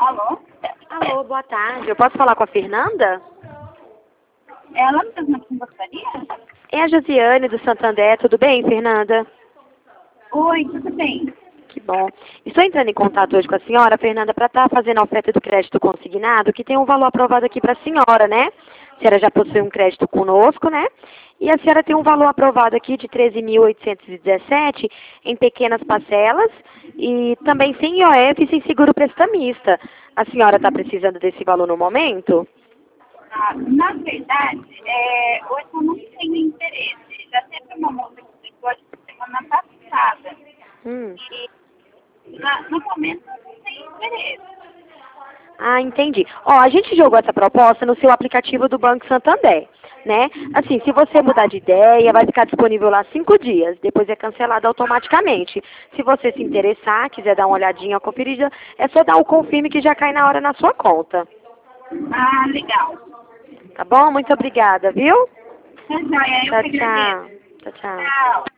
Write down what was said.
Alô? Alô, boa tarde. Eu posso falar com a Fernanda? Ela mesma que gostaria? É a Josiane do Santander. Tudo bem, Fernanda? Oi, tudo bem? Que bom. Estou entrando em contato hoje com a senhora, Fernanda, para estar fazendo a oferta do crédito consignado, que tem um valor aprovado aqui para a senhora, né? A senhora já possui um crédito conosco, né? E a senhora tem um valor aprovado aqui de 13.817 em pequenas parcelas e também sem IOF e sem seguro prestamista. A senhora está precisando desse valor no momento? Na verdade, hoje eu não tenho interesse. Já teve uma moça que ligou acho que semana passada. E no momento eu não tenho interesse. Ah, entendi. Ó, a gente jogou essa proposta no seu aplicativo do Banco Santander, né? Assim, se você mudar de ideia, vai ficar disponível lá 5 dias, depois é cancelado automaticamente. Se você se interessar, quiser dar uma olhadinha, conferida, é só dar o confirme que já cai na hora na sua conta. Ah, legal. Tá bom? Muito obrigada, viu? Tá joia, eu Tchau, que tchau. agradeço. Tchau, tchau. Tchau.